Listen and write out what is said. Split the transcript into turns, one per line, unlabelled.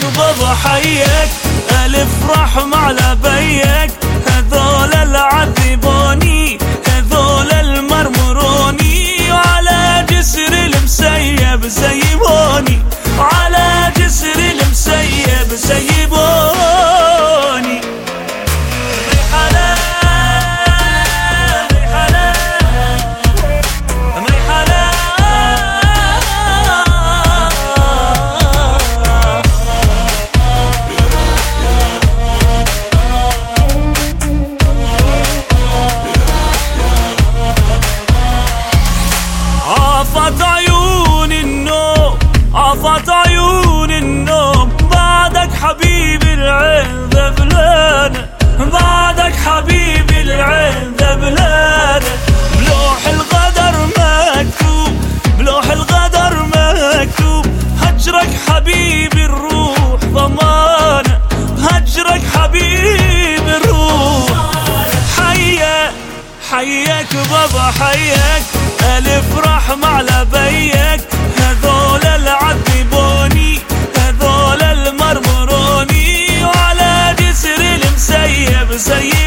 بابا حيك، الف رحمة على بيك، هذول العذبوني هذول المرمروني، وعلى جسر المسيب سيبوني، وعلى جسر المسيب سيبوني. عافت عيون النوم، عافت عيون النوم، بعدك حبيبي العين ذبلانة، بعدك حبيبي العين ذبلانة، بلوح الغدر مكتوب، بلوح الغدر مكتوب، هجرك حبيبي الروح ضمانة، هجرك حبيبي الروح. حيك بابا حيك، الف رحمة على بيك، هذول العذبوني هذول المرمروني، وعلى جسر المسيب سيب